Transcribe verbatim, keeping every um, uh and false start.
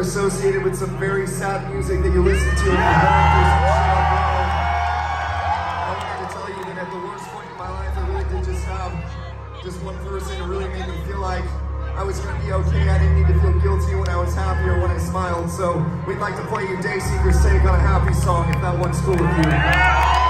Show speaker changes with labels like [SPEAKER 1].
[SPEAKER 1] associated with some very sad music that you listen to in your home for some shit world. I wanted to tell you that at the worst point in my life, I really did just have just one person who really made me feel like I was going to be okay. I didn't need to feel guilty when I was happy or when I smiled. So we'd like to play you Dayseeker's take on a happy song, if that one's cool with you.